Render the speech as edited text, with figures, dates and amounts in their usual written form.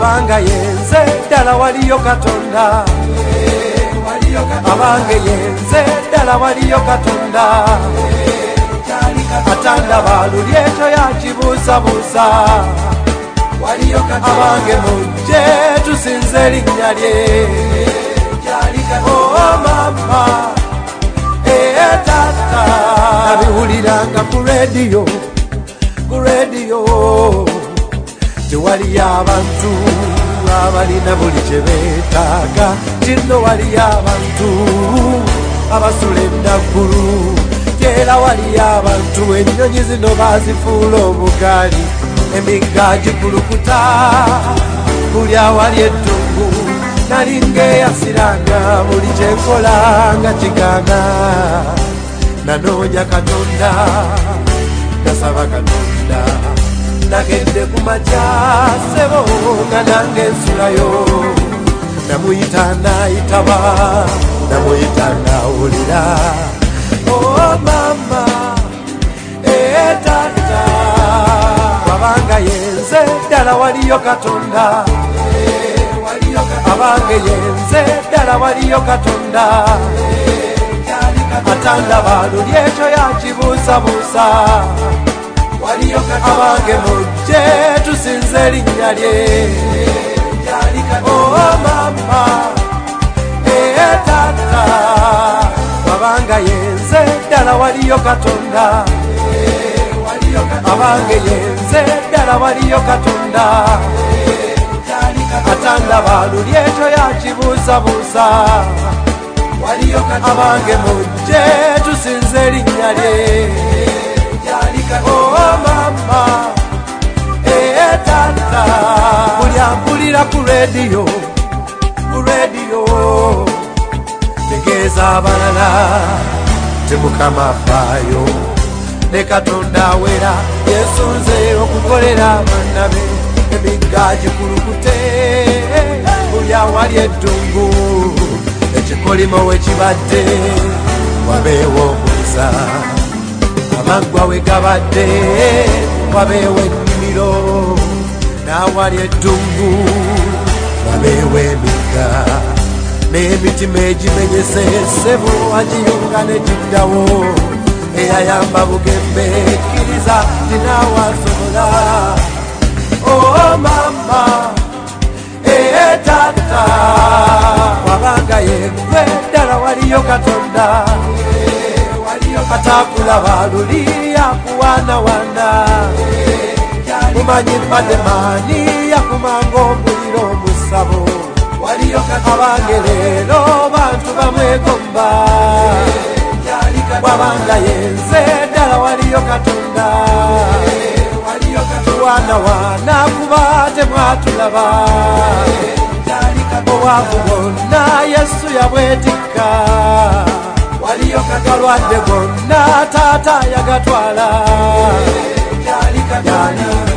abanga yenze ddala waliyo Katonda abange yenze ddala waliyo Katonda atandaba luli ekyo yakibuusabuusa abange mujje tusinze erinnya lye oh mama tata nabiwuliranga ku rediyo tewaliyo abantu abalina buli kye beetaaga kino waliyo abantu abasula ennaggulu era waliyo abantu ennyonyi zino bazifuula obugaali emigga gikulukuta buli awali eddungu nalinga eyasiranga buli kyenkola nga kigaana nanoonya Katonda nasaba Katonda nagende ku makya ssebo nga nange nsulayo namuyita nayitaba namuyita nawulira oh mama tata abanga yenze ddala waliyo Katonda abange yenze ddala waliyo Katonda atandaba luli ekyo yakibuusabuusa abange mujje tusinze erinnya lye oh mama tata abanga yenze ddala waliyo Katonda abange yenze ddala waliyo Katonda atandaba luli ekyo yakibuusabuusa abange mujje tusinze erinnya lye oh mama tata buli ampulira ku rediyo tegeeza abalala temukama afaayo ne Katonda awera yesunze okukolera abaana be emigga gikulukute buli awali eddungu ekikolimo we kibadde wabeewo okuza amaggwa we gabadde wabeewo ennimiro n'awali eddungu wabeewo emigga n'emitima egimenyese ssebo agiyunga ne giddawo eyayamba bugembe ekkiriza tinaawe asobola oh mama tata wabanga yegwe ddala waliyo Katonda atakulaba luli yakuwaanawaana mumanyi mademaani yakumanga omuliro omusabo abange leero bantu bamwegomba wabanga yenze ddala waliyo Katonda tuwaanawaana kuba temwatulaba obwavu bwonna Yesu yabwetikka agalwadde gonna taata yagatwala.